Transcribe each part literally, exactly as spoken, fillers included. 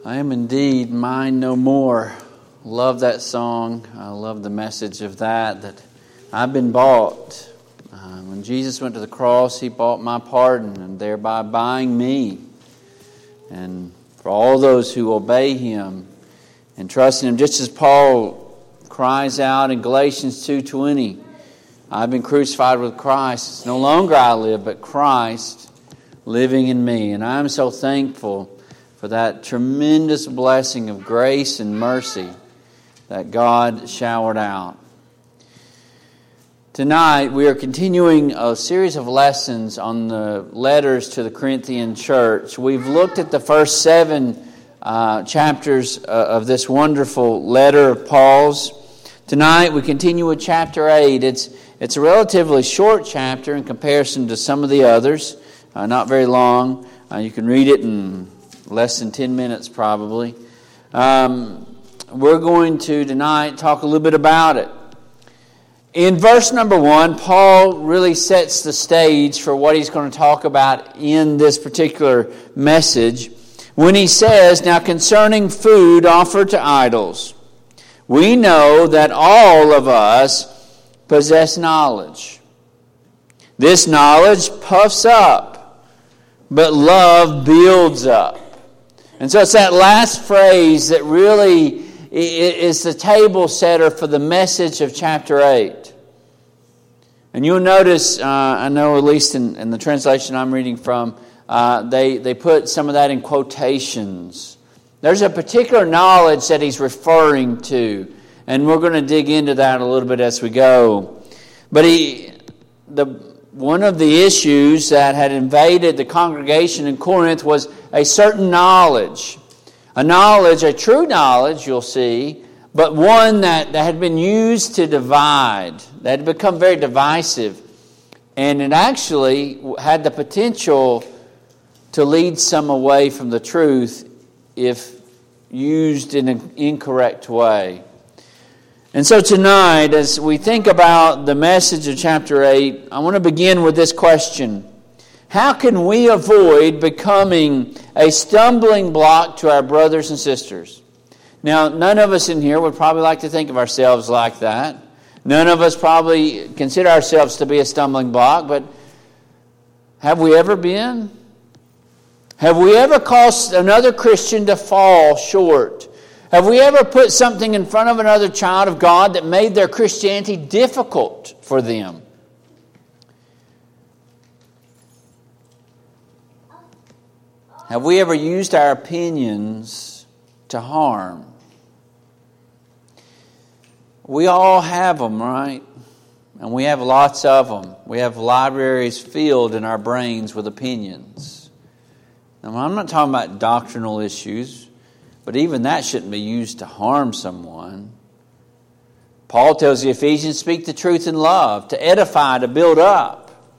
I am indeed mine no more. Love that song. I love the message of that, that I've been bought. Uh, when Jesus went to the cross, He bought my pardon and thereby buying me. And for all those who obey Him and trust in Him, just as Paul cries out in Galatians two twenty, I've been crucified with Christ. It's no longer I live, but Christ living in me. And I'm so thankful for that tremendous blessing of grace and mercy that God showered out. Tonight we are continuing a series of lessons on the letters to the Corinthian church. We've looked at the first seven uh, chapters uh, of this wonderful letter of Paul's. Tonight we continue with chapter eight. It's, it's a relatively short chapter in comparison to some of the others. Uh, not very long. Uh, you can read it in less than ten minutes probably. Um, we're going to tonight talk a little bit about it. In verse number one, Paul really sets the stage for what he's going to talk about in this particular message when he says, "Now concerning food offered to idols, we know that all of us possess knowledge. This knowledge puffs up, but love builds up." And so it's that last phrase that really is the table setter for the message of chapter eight. And you'll notice, uh, I know at least in, in the translation I'm reading from, uh, they, they put some of that in quotations. There's a particular knowledge that he's referring to, and we're going to dig into that a little bit as we go. But he, the one of the issues that had invaded the congregation in Corinth was a certain knowledge. A knowledge, a true knowledge, you'll see, but one that, that had been used to divide, that had become very divisive. And it actually had the potential to lead some away from the truth if used in an incorrect way. And so tonight, as we think about the message of chapter eight, I want to begin with this question. How can we avoid becoming a stumbling block to our brothers and sisters? Now, none of us in here would probably like to think of ourselves like that. None of us probably consider ourselves to be a stumbling block, but have we ever been? Have we ever caused another Christian to fall short? Have we ever put something in front of another child of God that made their Christianity difficult for them? Have we ever used our opinions to harm? We all have them, right? And we have lots of them. We have libraries filled in our brains with opinions. Now, I'm not talking about doctrinal issues, but even that shouldn't be used to harm someone. Paul tells the Ephesians, speak the truth in love, to edify, to build up.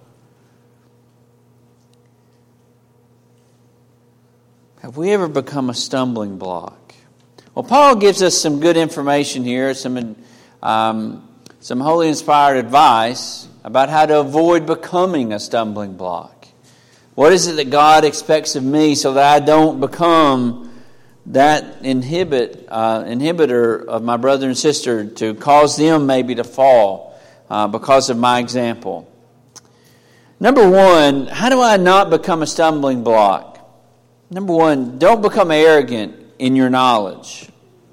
Have we ever become a stumbling block? Well, Paul gives us some good information here, some, um, some holy inspired advice about how to avoid becoming a stumbling block. What is it that God expects of me so that I don't become that inhibit uh, inhibitor of my brother and sister, to cause them maybe to fall uh, because of my example? Number one, how do I not become a stumbling block? Number one, don't become arrogant in your knowledge.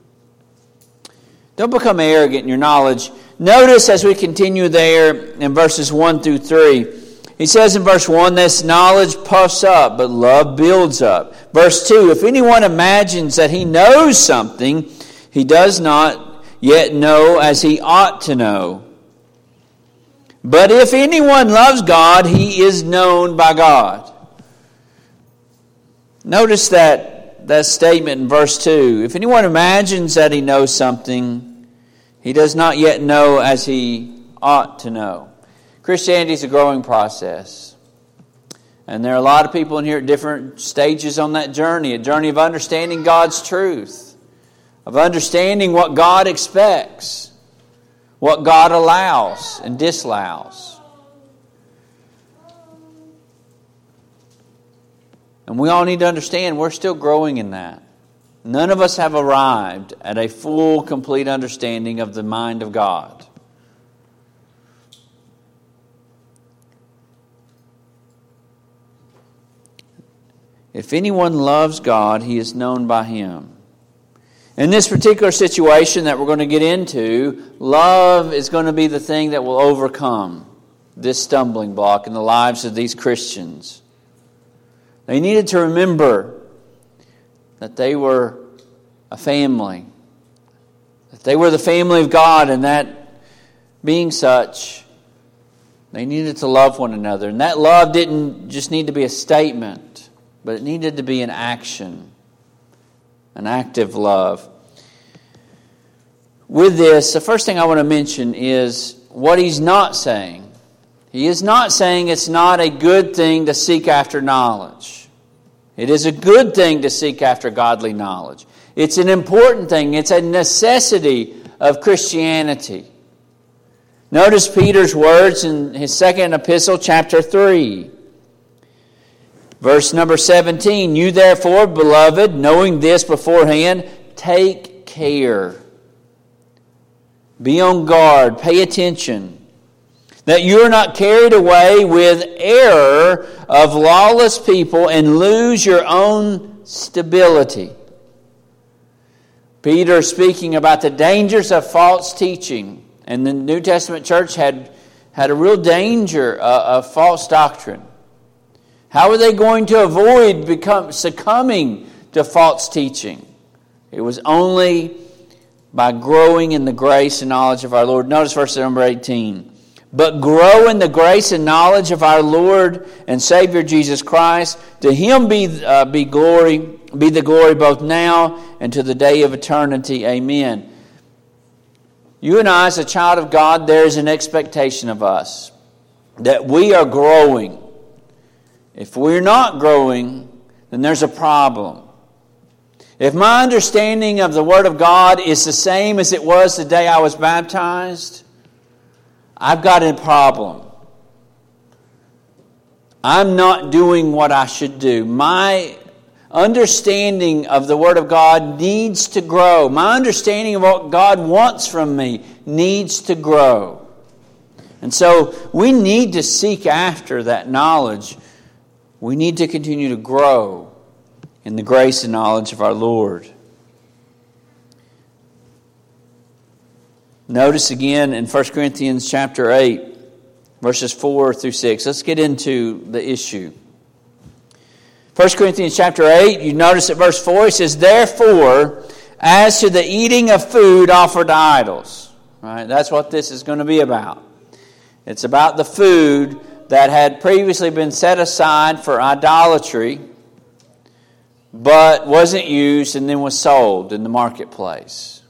Don't become arrogant in your knowledge. Notice as we continue there in verses one through three, he says in verse one, this knowledge puffs up, but love builds up. Verse two, if anyone imagines that he knows something, he does not yet know as he ought to know. But if anyone loves God, he is known by God. Notice that, that statement in verse two. If anyone imagines that he knows something, he does not yet know as he ought to know. Christianity is a growing process. And there are a lot of people in here at different stages on that journey. A journey of understanding God's truth. Of understanding what God expects. What God allows and disallows. And we all need to understand we're still growing in that. None of us have arrived at a full, complete understanding of the mind of God. If anyone loves God, he is known by Him. In this particular situation that we're going to get into, love is going to be the thing that will overcome this stumbling block in the lives of these Christians. They needed to remember that they were a family, that they were the family of God, and that being such, they needed to love one another. And that love didn't just need to be a statement, but it needed to be an action, an active love. With this, the first thing I want to mention is what he's not saying. He is not saying it's not a good thing to seek after knowledge. It is a good thing to seek after godly knowledge. It's an important thing. It's a necessity of Christianity. Notice Peter's words in his second epistle, chapter three. Verse number seventeen, "You therefore, beloved, knowing this beforehand, take care. Be on guard, pay attention, that you are not carried away with error of lawless people and lose your own stability." Peter speaking about the dangers of false teaching. And the New Testament church had, had a real danger of, of false doctrine. How were they going to avoid become, succumbing to false teaching? It was only by growing in the grace and knowledge of our Lord. Notice verse number eighteen. "But grow in the grace and knowledge of our Lord and Savior Jesus Christ. To Him be uh, be glory, be the glory both now and to the day of eternity. Amen." You and I, as a child of God, there is an expectation of us that we are growing. If we're not growing, then there's a problem. If my understanding of the Word of God is the same as it was the day I was baptized, I've got a problem. I'm not doing what I should do. My understanding of the Word of God needs to grow. My understanding of what God wants from me needs to grow. And so we need to seek after that knowledge. We need to continue to grow in the grace and knowledge of our Lord. Notice again in First Corinthians chapter eight, verses four through six. Let's get into the issue. First Corinthians chapter eight, you notice at verse four, it says, "Therefore, as to the eating of food offered to idols." Right? That's what this is going to be about. It's about the food that had previously been set aside for idolatry, but wasn't used and then was sold in the marketplace.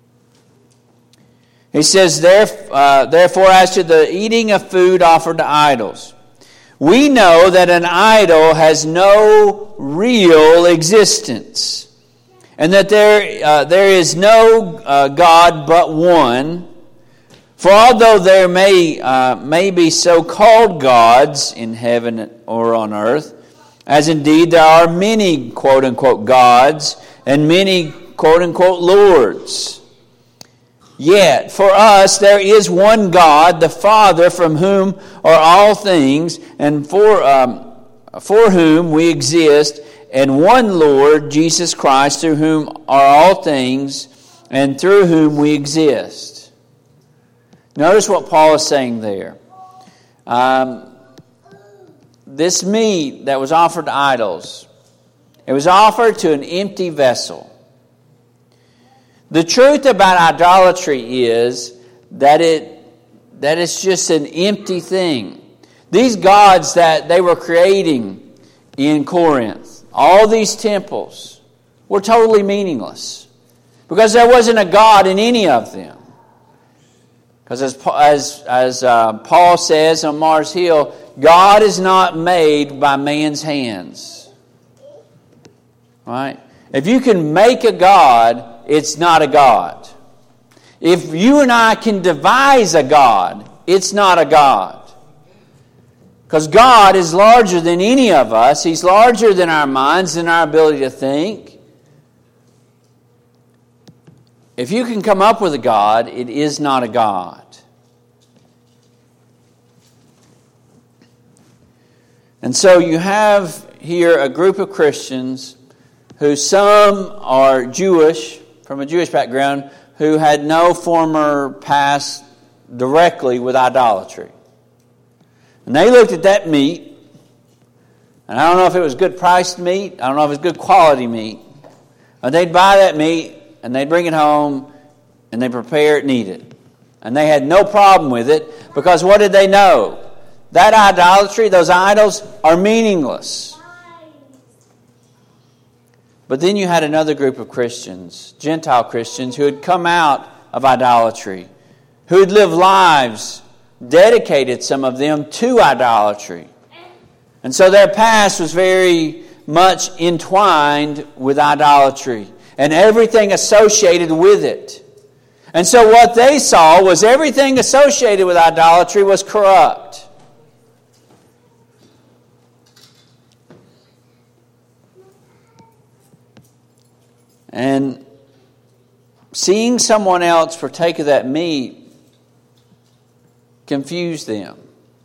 He says, "Therefore, as to the eating of food offered to idols, we know that an idol has no real existence, and that there uh, there is no uh, God but one. For although there may uh, may be so-called gods in heaven or on earth, as indeed there are many quote-unquote gods and many quote-unquote lords, yet for us there is one God, the Father, from whom are all things, and for um, for whom we exist, and one Lord, Jesus Christ, through whom are all things, and through whom we exist." Notice what Paul is saying there. Um, this meat that was offered to idols, it was offered to an empty vessel. The truth about idolatry is that it that it's just an empty thing. These gods that they were creating in Corinth, all these temples, were totally meaningless because there wasn't a God in any of them. Because as as as uh, Paul says on Mars Hill, God is not made by man's hands. Right? If you can make a God, it's not a God. If you and I can devise a God, it's not a God. Because God is larger than any of us. He's larger than our minds and our ability to think. If you can come up with a God, it is not a God. And so you have here a group of Christians who some are Jewish, from a Jewish background, who had no former past directly with idolatry. And they looked at that meat, and I don't know if it was good priced meat, I don't know if it was good quality meat, but they'd buy that meat and they'd bring it home and they'd prepare it and eat it. And they had no problem with it because what did they know? That idolatry, those idols, are meaningless. But then you had another group of Christians, Gentile Christians, who had come out of idolatry, who had lived lives dedicated, some of them, to idolatry. And so their past was very much entwined with idolatry and everything associated with it. And so what they saw was everything associated with idolatry was corrupt. And seeing someone else partake of that meat confused them.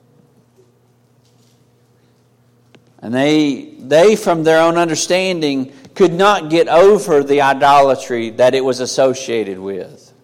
And they, they, from their own understanding, could not get over the idolatry that it was associated with.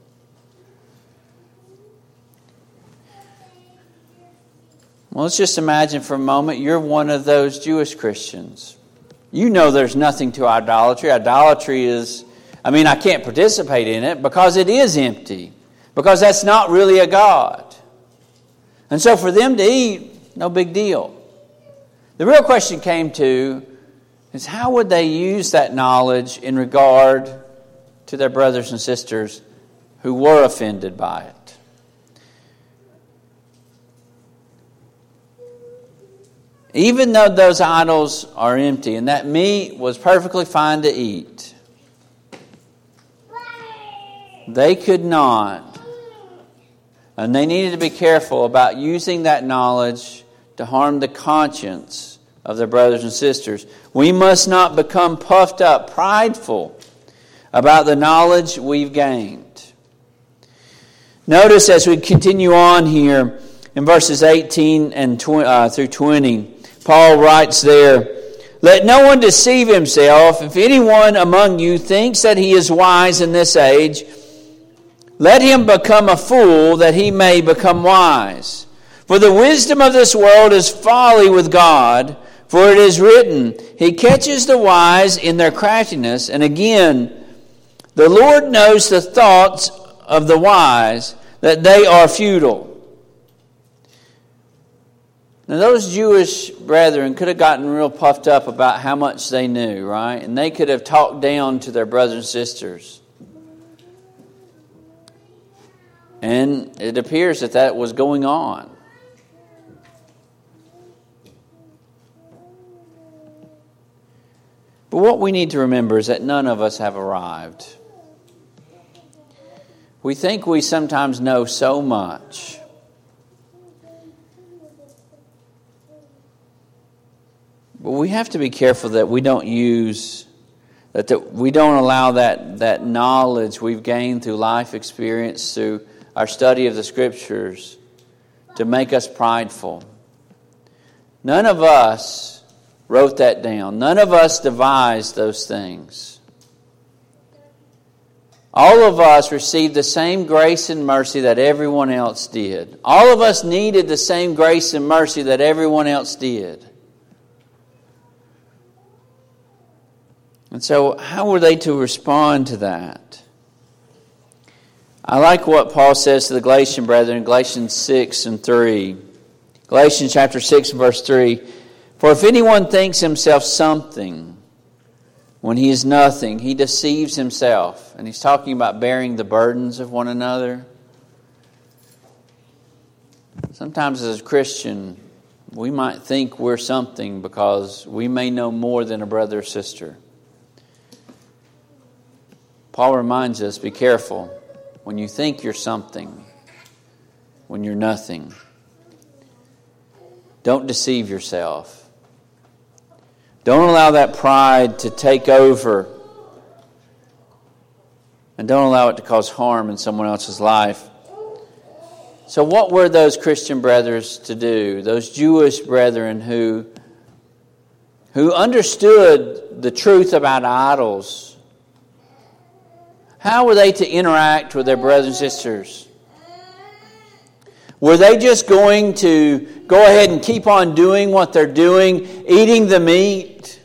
Well, let's just imagine for a moment you're one of those Jewish Christians. You know there's nothing to idolatry. Idolatry is, I mean, I can't participate in it because it is empty. Because that's not really a God. And so for them to eat, no big deal. The real question came to is how would they use that knowledge in regard to their brothers and sisters who were offended by it? Even though those idols are empty and that meat was perfectly fine to eat, they could not, and they needed to be careful about using that knowledge to harm the conscience of their brothers and sisters. We must not become puffed up, prideful about the knowledge we've gained. Notice as we continue on here in verses eighteen and tw- uh, through twenty, Paul writes there, "Let no one deceive himself. If anyone among you thinks that he is wise in this age, let him become a fool that he may become wise. For the wisdom of this world is folly with God. For it is written, He catches the wise in their craftiness. And again, the Lord knows the thoughts of the wise, that they are futile." Now those Jewish brethren could have gotten real puffed up about how much they knew, right? And they could have talked down to their brothers and sisters. And it appears that that was going on. But what we need to remember is that none of us have arrived. We think we sometimes know so much. But we have to be careful that we don't use, that, that we don't allow that, that knowledge we've gained through life experience, through our study of the Scriptures, to make us prideful. None of us wrote that down. None of us devised those things. All of us received the same grace and mercy that everyone else did. All of us needed the same grace and mercy that everyone else did. And so how were they to respond to that? I like what Paul says to the Galatian brethren in Galatians six and three. Galatians chapter six and verse three. "For if anyone thinks himself something when he is nothing, he deceives himself." And he's talking about bearing the burdens of one another. Sometimes as a Christian, we might think we're something because we may know more than a brother or sister. Paul reminds us, be careful when you think you're something, when you're nothing. Don't deceive yourself. Don't allow that pride to take over and don't allow it to cause harm in someone else's life. So what were those Christian brothers to do? Those Jewish brethren who, who understood the truth about idols. How were they to interact with their brothers and sisters? Were they just going to go ahead and keep on doing what they're doing, eating the meat,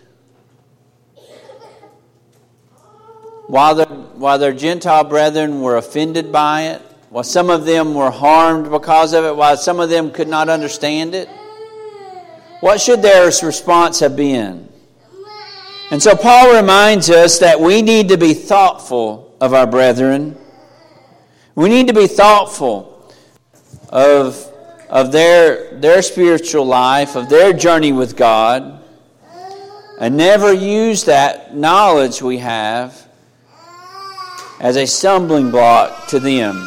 while their, while their Gentile brethren were offended by it? While some of them were harmed because of it, while some of them could not understand it? What should their response have been? And so Paul reminds us that we need to be thoughtful of our brethren. We need to be thoughtful of, of their, their spiritual life, of their journey with God, and never use that knowledge we have as a stumbling block to them.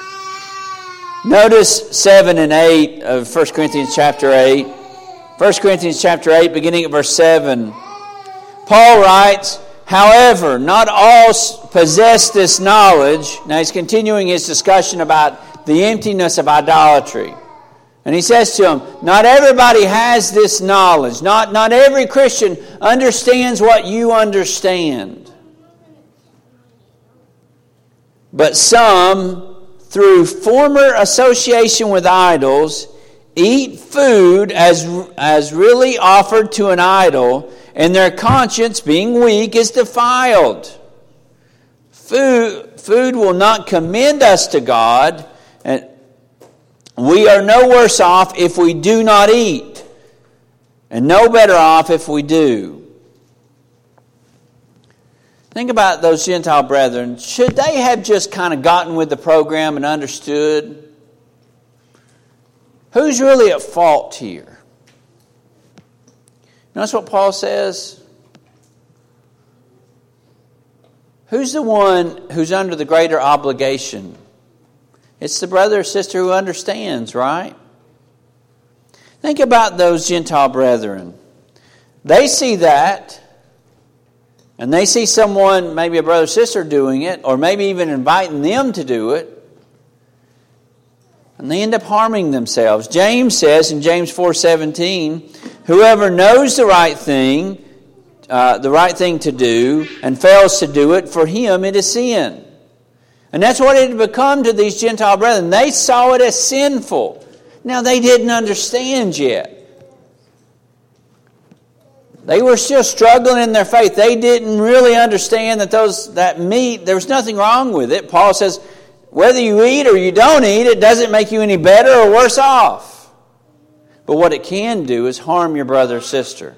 Notice seven and eight of First Corinthians chapter eight. First Corinthians chapter eight, beginning at verse seven. Paul writes, however, not all possess this knowledge. Now he's continuing his discussion about the emptiness of idolatry. And he says to them, not everybody has this knowledge. Not, not every Christian understands what you understand. But some, through former association with idols, eat food as, as really offered to an idol, and their conscience, being weak, is defiled. Food, food will not commend us to God, and we are no worse off if we do not eat, and no better off if we do. Think about those Gentile brethren. Should they have just kind of gotten with the program and understood? Who's really at fault here? Notice what Paul says. Who's the one who's under the greater obligation? It's the brother or sister who understands, right? Think about those Gentile brethren. They see that, and they see someone, maybe a brother or sister, doing it, or maybe even inviting them to do it, and they end up harming themselves. James says in James four seventeen, whoever knows the right thing, uh, the right thing to do, and fails to do it, for him it is sin. And that's what it had become to these Gentile brethren. They saw it as sinful. Now, they didn't understand yet. They were still struggling in their faith. They didn't really understand that those that meat, there was nothing wrong with it. Paul says, whether you eat or you don't eat, it doesn't make you any better or worse off. But what it can do is harm your brother or sister.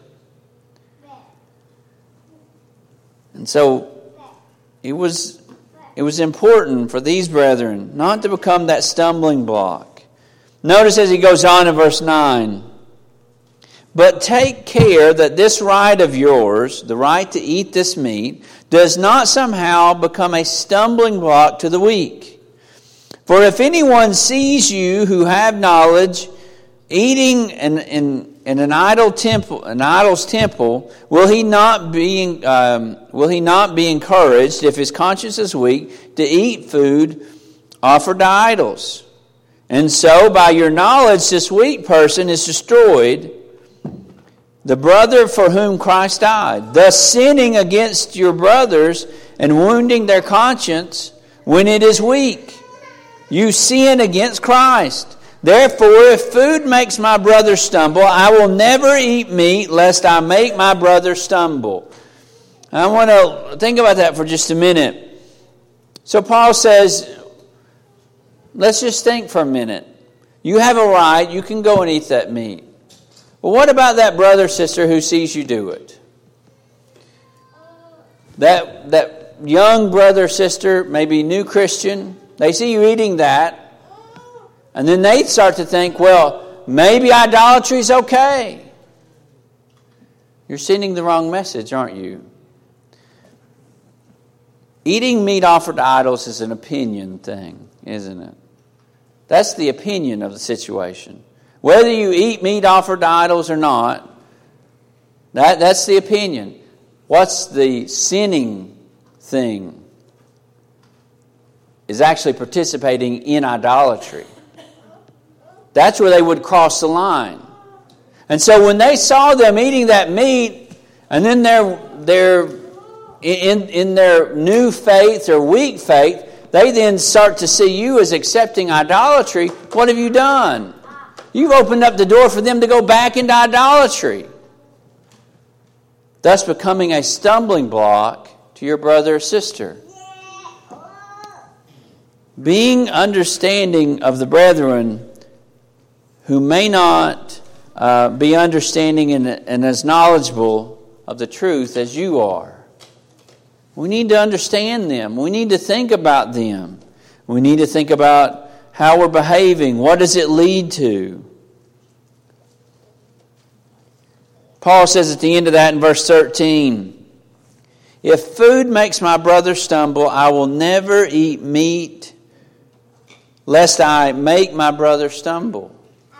And so it was, it was important for these brethren not to become that stumbling block. Notice as he goes on in verse nine, but take care that this right of yours, the right to eat this meat, does not somehow become a stumbling block to the weak. For if anyone sees you who have knowledge eating in, in, in an idol temple, an idol's temple, will he not be um, will he not be encouraged, if his conscience is weak, to eat food offered to idols? And so, by your knowledge, this weak person is destroyed, the brother for whom Christ died, thus sinning against your brothers and wounding their conscience when it is weak. You sin against Christ. Therefore, if food makes my brother stumble, I will never eat meat, lest I make my brother stumble. I want to think about that for just a minute. So Paul says, let's just think for a minute. You have a right, you can go and eat that meat. Well, what about that brother or sister who sees you do it? That, that young brother or sister, maybe new Christian, they see you eating that, and then they start to think, well, maybe idolatry is okay. You're sending the wrong message, aren't you? Eating meat offered to idols is an opinion thing, isn't it? That's the opinion of the situation. Whether you eat meat offered to idols or not, that, that's the opinion. What's the sinning thing? is actually participating in idolatry. That's where they would cross the line. And so when they saw them eating that meat, and then they're, they're in, in their new faith or weak faith, they then start to see you as accepting idolatry. What have you done? You've opened up the door for them to go back into idolatry, thus becoming a stumbling block to your brother or sister. Being understanding of the brethren who may not uh, be understanding and, and as knowledgeable of the truth as you are. We need to understand them. We need to think about them. We need to think about how we're behaving. What does it lead to? Paul says at the end of that in verse thirteen, if food makes my brother stumble, I will never eat meat, lest I make my brother stumble.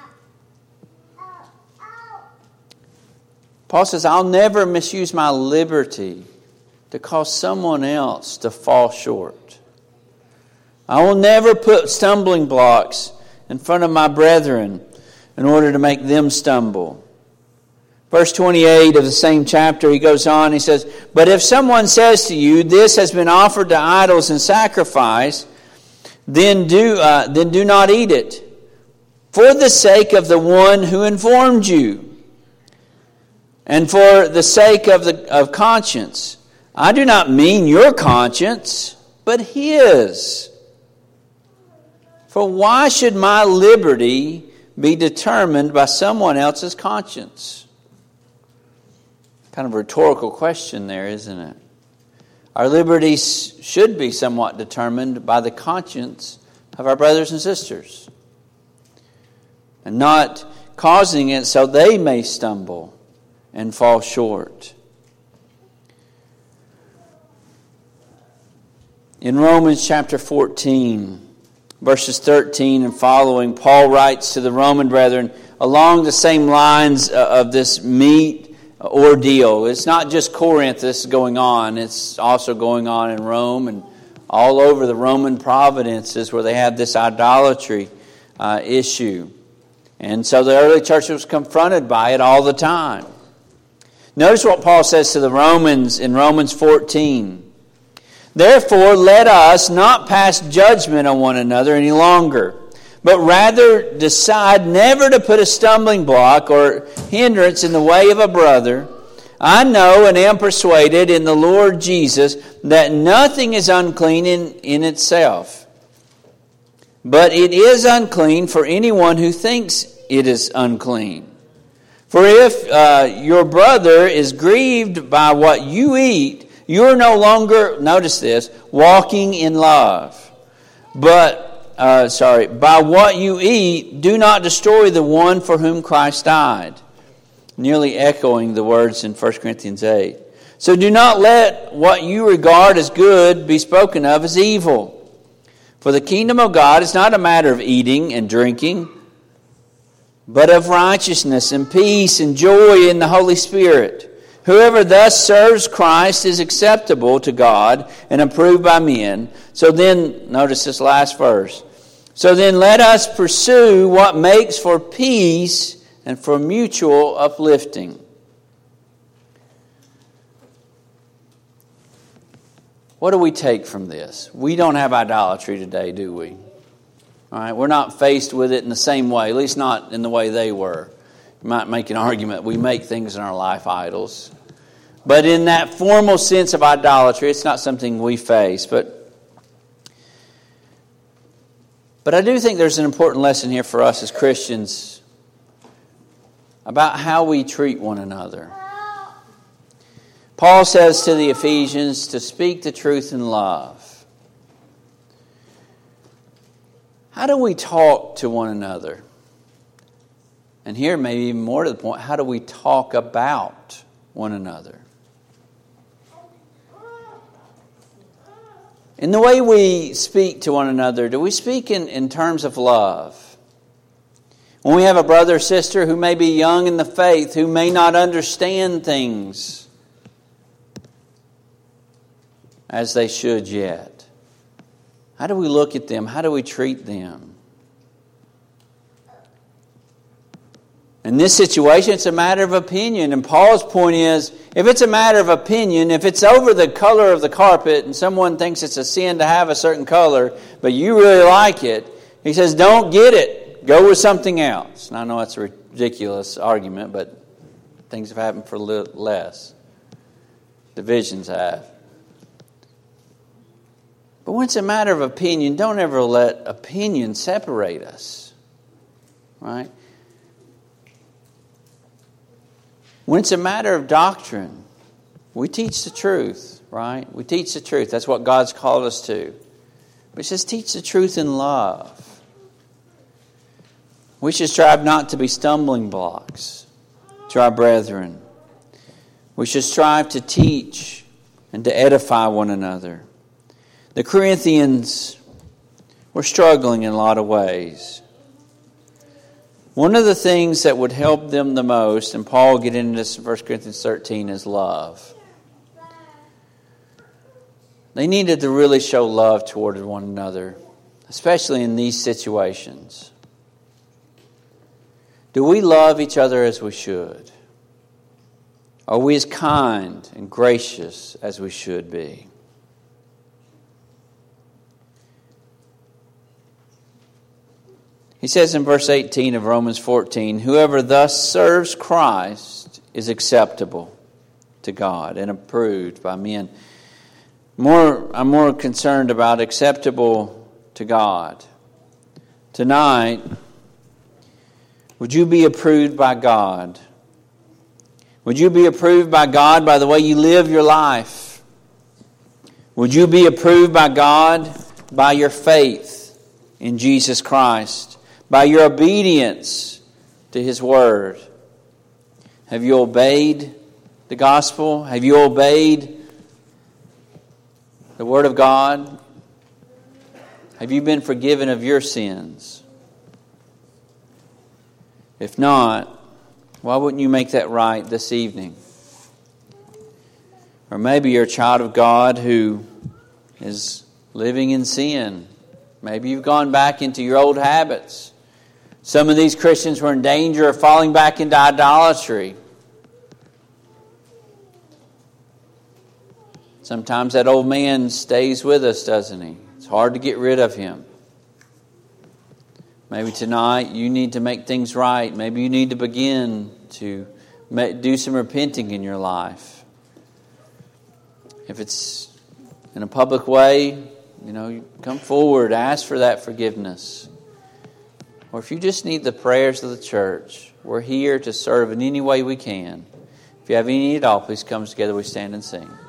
Paul says, I'll never misuse my liberty to cause someone else to fall short. I will never put stumbling blocks in front of my brethren in order to make them stumble. Verse twenty-eight of the same chapter, he goes on, he says, but if someone says to you, this has been offered to idols and sacrifice, then do, uh, then do not eat it, for the sake of the one who informed you, and for the sake of the of conscience. I do not mean your conscience, but his. For why should my liberty be determined by someone else's conscience? Kind of a rhetorical question there, isn't it? Our liberty should be somewhat determined by the conscience of our brothers and sisters, and not causing it so they may stumble and fall short. In Romans chapter fourteen, verses thirteen and following, Paul writes to the Roman brethren along the same lines of this meat ordeal. It's not just Corinth this is going on. It's also going on in Rome and all over the Roman provinces where they have this idolatry uh, issue. And so the early church was confronted by it all the time. Notice what Paul says to the Romans in Romans fourteen. Therefore, let us not pass judgment on one another any longer, but rather decide never to put a stumbling block or hindrance in the way of a brother. I know and am persuaded in the Lord Jesus that nothing is unclean in, in itself, but it is unclean for anyone who thinks it is unclean. For if uh, your brother is grieved by what you eat, you are no longer, notice this, walking in love. But, uh, sorry, by what you eat, do not destroy the one for whom Christ died. Nearly echoing the words in First Corinthians eight. So do not let what you regard as good be spoken of as evil. For the kingdom of God is not a matter of eating and drinking, but of righteousness and peace and joy in the Holy Spirit. Whoever thus serves Christ is acceptable to God and approved by men. So then, notice this last verse. So then let us pursue what makes for peace and for mutual uplifting. What do we take from this? We don't have idolatry today, do we? All right, we're not faced with it in the same way, at least not in the way they were. You might make an argument we make things in our life idols. But in that formal sense of idolatry, it's not something we face. But, but I do think there's an important lesson here for us as Christians about how we treat one another. Paul says to the Ephesians to speak the truth in love. How do we talk to one another? And here, maybe even more to the point, how do we talk about one another? In the way we speak to one another, do we speak in, in terms of love? When we have a brother or sister who may be young in the faith, who may not understand things as they should yet, How do we look at them? How do we treat them? In this situation, it's a matter of opinion. And Paul's point is, if it's a matter of opinion, if it's over the color of the carpet and someone thinks it's a sin to have a certain color, but you really like it, he says, don't get it. Go with something else. And I know that's a ridiculous argument, but things have happened for less. Divisions have. But when it's a matter of opinion, don't ever let opinion separate us. Right? When it's a matter of doctrine, we teach the truth, right? We teach the truth. That's what God's called us to. But it says teach the truth in love. We should strive not to be stumbling blocks to our brethren. We should strive to teach and to edify one another. The Corinthians were struggling in a lot of ways. One of the things that would help them the most, and Paul will get into this in First Corinthians thirteen, is love. They needed to really show love toward one another, especially in these situations. Do we love each other as we should? Are we as kind and gracious as we should be? He says in verse eighteen of Romans fourteen, whoever thus serves Christ is acceptable to God and approved by men. More, I'm more concerned about acceptable to God. Tonight, would you be approved by God? Would you be approved by God by the way you live your life? Would you be approved by God by your faith in Jesus Christ? By your obedience to His Word? Have you obeyed the gospel? Have you obeyed the Word of God? Have you been forgiven of your sins? If not, why wouldn't you make that right this evening? Or maybe you're a child of God who is living in sin. Maybe you've gone back into your old habits. Some of these Christians were in danger of falling back into idolatry. Sometimes that old man stays with us, doesn't he? It's hard to get rid of him. Maybe tonight you need to make things right. Maybe you need to begin to do some repenting in your life. If it's in a public way, you know, you come forward, ask for that forgiveness. Or if you just need the prayers of the church, we're here to serve in any way we can. If you have any need at all, please come together. We stand and sing.